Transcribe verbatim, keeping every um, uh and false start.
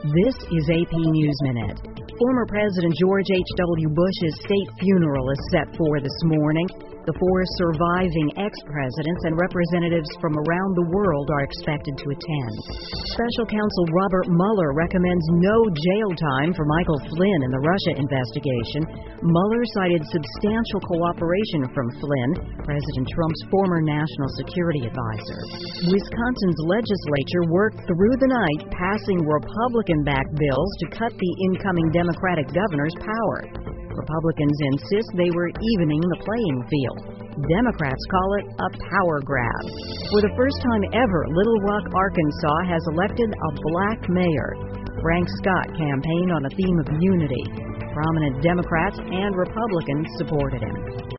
This is A P News Minute. Former President George H W. Bush's state funeral is set for this morning. The four surviving ex-presidents and representatives from around the world are expected to attend. Special counsel Robert Mueller recommends no jail time for Michael Flynn in the Russia investigation. Mueller cited substantial cooperation from Flynn, President Trump's former national security advisor. Wisconsin's legislature worked through the night passing Republican-backed bills to cut the incoming Democratic governor's power. Republicans insist they were evening the playing field. Democrats call it a power grab. For the first time ever, Little Rock, Arkansas has elected a black mayor. Frank Scott campaigned on a theme of unity. Prominent Democrats and Republicans supported him.